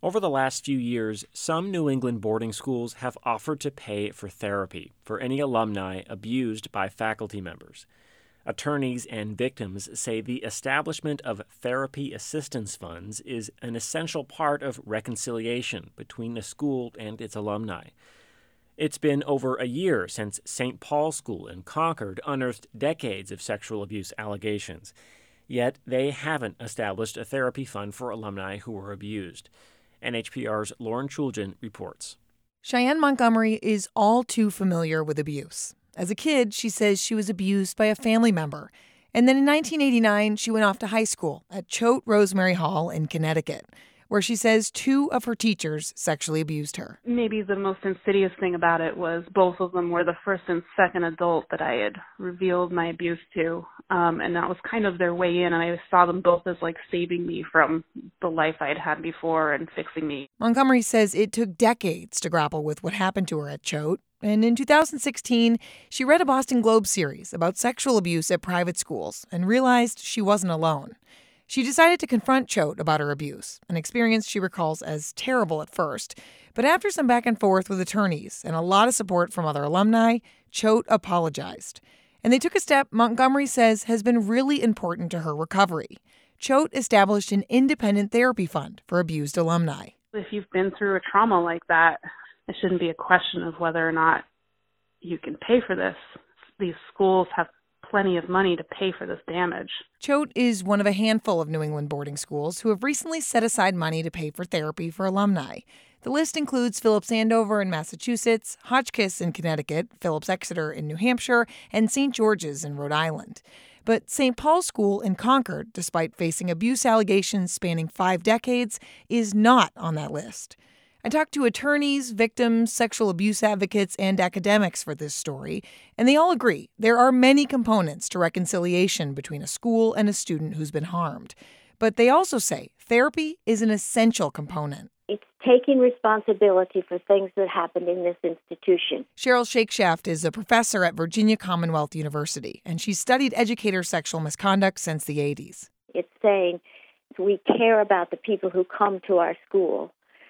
Over the last few years, some New England boarding schools have offered to pay for therapy for any alumni abused by faculty members. Attorneys and victims say the establishment of therapy assistance funds is an essential part of reconciliation between the school and its alumni. It's been over a year since St. Paul's School in Concord unearthed decades of sexual abuse allegations. Yet they haven't established a therapy fund for alumni who were abused. NHPR's Lauren Chooljian reports. Cheyenne Montgomery is all too familiar with abuse. As a kid, she says she was abused by a family member. And then in 1989, she went off to high school at Choate Rosemary Hall in Connecticut, where she says 2 of her teachers sexually abused her. Maybe the most insidious thing about it was both of them were the first and second adult that I had revealed my abuse to. And that was kind of their way in. And I saw them both as like saving me from the life I had had before and fixing me. Montgomery says it took decades to grapple with what happened to her at Choate. And in 2016, she read a Boston Globe series about sexual abuse at private schools and realized she wasn't alone. She decided to confront Choate about her abuse, an experience she recalls as terrible at first. But after some back and forth with attorneys and a lot of support from other alumni, Choate apologized. And they took a step Montgomery says has been really important to her recovery. Choate established an independent therapy fund for abused alumni. If you've been through a trauma like that, it shouldn't be a question of whether or not you can pay for this. These schools have plenty of money to pay for this damage. Choate is one of a handful of New England boarding schools who have recently set aside money to pay for therapy for alumni. The list includes Phillips Andover in Massachusetts, Hotchkiss in Connecticut, Phillips Exeter in New Hampshire, and St. George's in Rhode Island. But St. Paul's School in Concord, despite facing abuse allegations spanning 5 decades, is not on that list. I talked to attorneys, victims, sexual abuse advocates, and academics for this story, and they all agree there are many components to reconciliation between a school and a student who's been harmed. But they also say therapy is an essential component. It's taking responsibility for things that happened in this institution. Cheryl Shakeshaft is a professor at Virginia Commonwealth University, and she's studied educator sexual misconduct since the 80s. It's saying we care about the people who come to our school.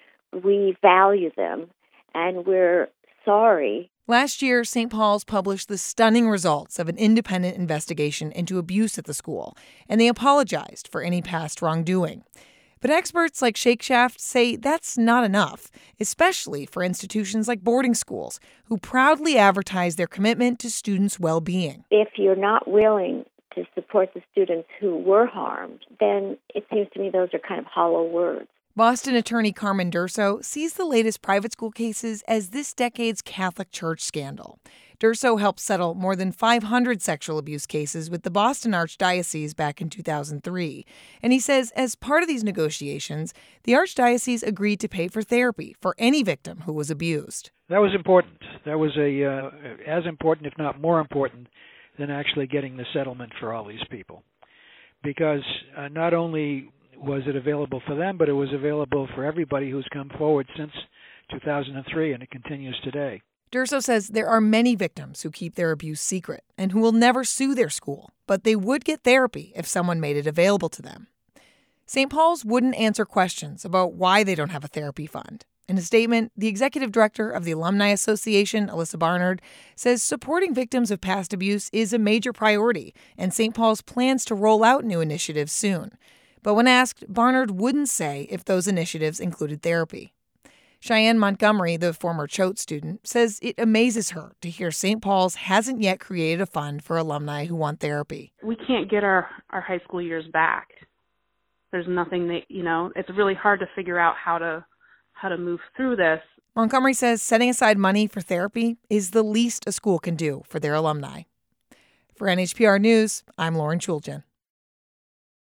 We value them, and we're sorry. Last year, St. Paul's published the stunning results of an independent investigation into abuse at the school, and they apologized for any past wrongdoing. But experts like Shakeshaft say that's not enough, especially for institutions like boarding schools, who proudly advertise their commitment to students' well-being. If you're not willing to support the students who were harmed, then it seems to me those are kind of hollow words. Boston attorney Carmen Durso sees the latest private school cases as this decade's Catholic Church scandal. Durso helped settle more than 500 sexual abuse cases with the Boston Archdiocese back in 2003. And he says as part of these negotiations, the Archdiocese agreed to pay for therapy for any victim who was abused. That was important. That was as important, if not more important, than actually getting the settlement for all these people. Because not only was it available for them, but it was available for everybody who's come forward since 2003, and it continues today. Durso says there are many victims who keep their abuse secret and who will never sue their school, but they would get therapy if someone made it available to them. St. Paul's wouldn't answer questions about why they don't have a therapy fund. In a statement, the executive director of the Alumni Association, Alyssa Barnard, says supporting victims of past abuse is a major priority, and St. Paul's plans to roll out new initiatives soon. But when asked, Barnard wouldn't say if those initiatives included therapy. Cheyenne Montgomery, the former Choate student, says it amazes her to hear St. Paul's hasn't yet created a fund for alumni who want therapy. We can't get our high school years back. There's nothing that, it's really hard to figure out how to move through this. Montgomery says setting aside money for therapy is the least a school can do for their alumni. For NHPR News, I'm Lauren Chooljian.